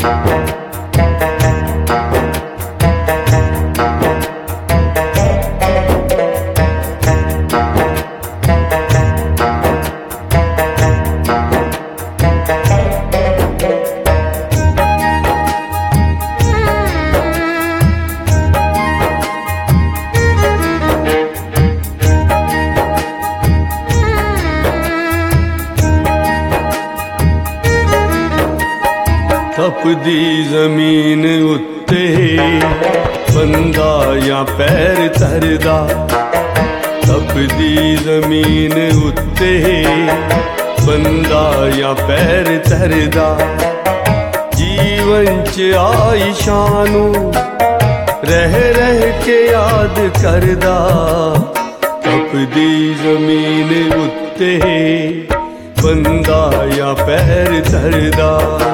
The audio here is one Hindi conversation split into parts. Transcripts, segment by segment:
तपदी जमीन उत्ते बंदा या पैर धरदा, तपदी जमीन उत्ते बंदा या पैर धरदा, जीवन च आई शानू रह रह के याद करदा, तपदी जमीन उत्ते बंदा या पैर धरदा।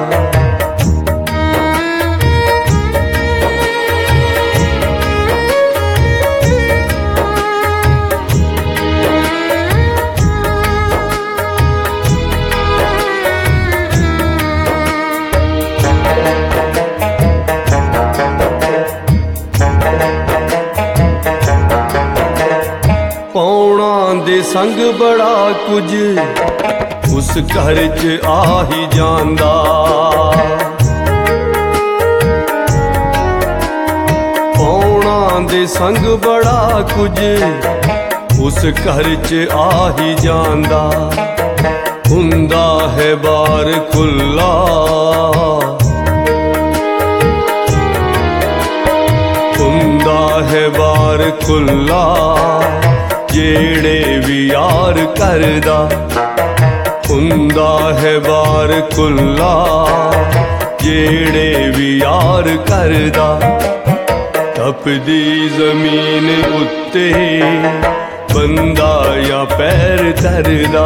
पौना दे संग बड़ा कुछ उस घर च आ ही जांदा, पौना दे संग बड़ा कुछ उस घर च आ ही जांदा, हुंदा है बार खुला हुंदा है बार खुला, जेड़े भी यार करदा, हुंदा है बार खुला जेड़े भी यार करदा, तपदी जमीन उत्ते बंदा या पैर धरदा।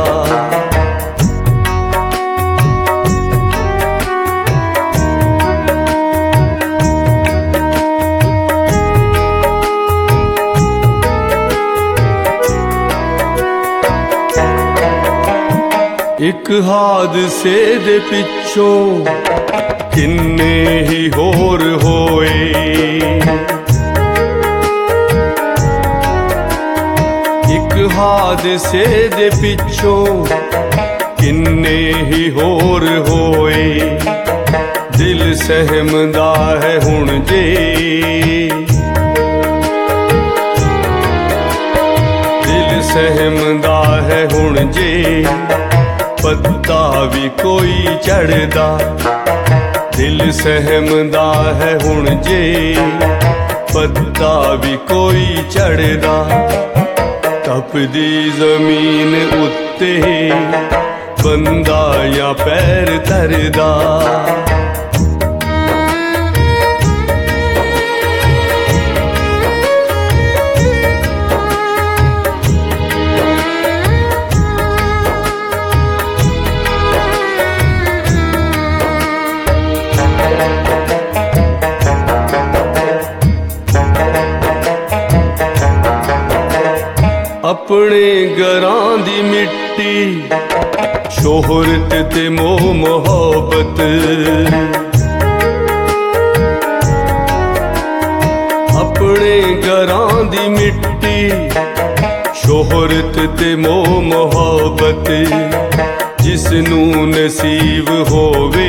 एक हादसे दे पिछों किन्ने ही होर होए, एक हादसे दे पिछों किन्ने ही होर होए, दिल सहमदा है हुण जे दिल सहमदा है हुण जे, पत्ता भी कोई चढ़दा, दिल सहमदा है हुण जे पत्ता भी कोई चढ़दा, तपदी जमीन उत्ते बंदा या पैर धरदा। अपने घरां दी मिट्टी शोहरत ते मोह मोहब्बत, अपने घरां दी मिट्टी शोहरत ते मोह मोहब्बत, जिसनू नसीब होवे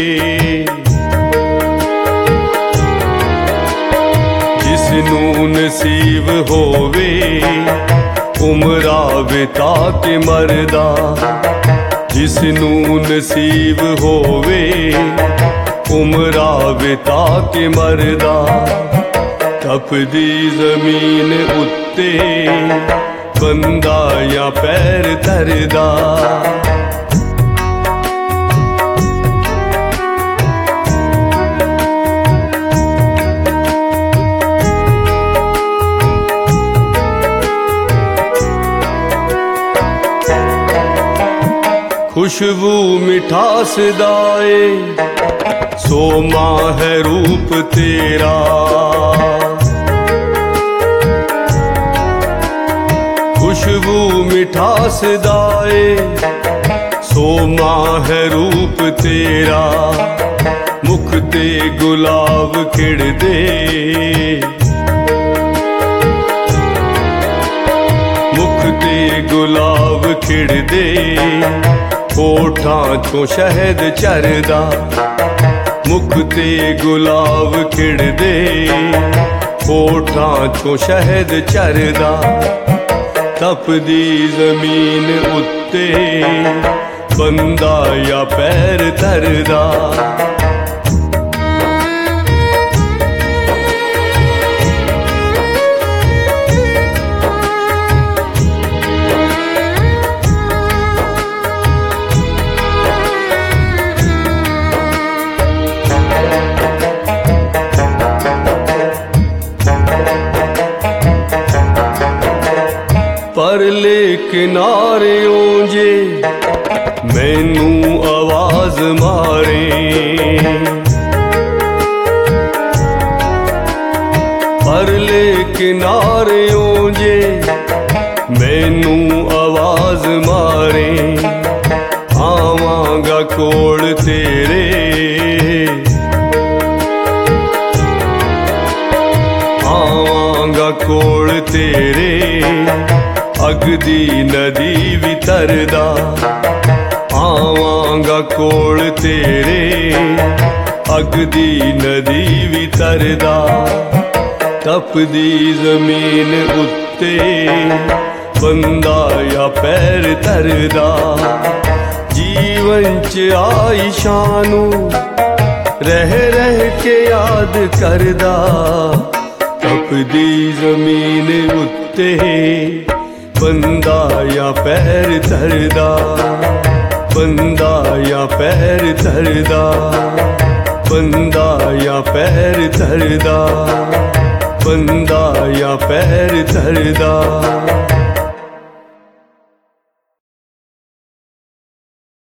जिसनू नसीब होवे, उमरा बिता के मरदा, जिसनू नसीब होवे उमरा बिता के मरदा, तपदी जमीन उत्ते बंदा या पैर धरदा। खुशबू मिठास दाए सोमा है रूप तेरा, खुशबू मिठास दाए सोमा है रूप तेरा, मुख गुलाब खिड़दे, मुख ते गुलाब खिड़दे, होठां चों शहद झरदा। मुख ते गुलाब खिड़दे, होठां चों शहद झरदा। तपदी जमीन उत्ते बंदा या पैर धरदा। परले किनारियों जे मैनू आवाज मारे, परले किनारियों जे मैनू आवाज मारे। आवांगा कोल तेरे, आवांगा कोल तेरे, अगदी नदी भी तरदा। आवांगा कोल तेरे, अगदी नदी भी तरदा। तपदी जमीन उत्ते बंदा या पैर धरदा। जीवन च आई शानू रह रह के याद करदा। तपदी जमीन उत्ते बंदा या पैर धरदा, बंदा या पैर धरदा, बंदा या पैर धरदा, बंदा या पैर धरदा।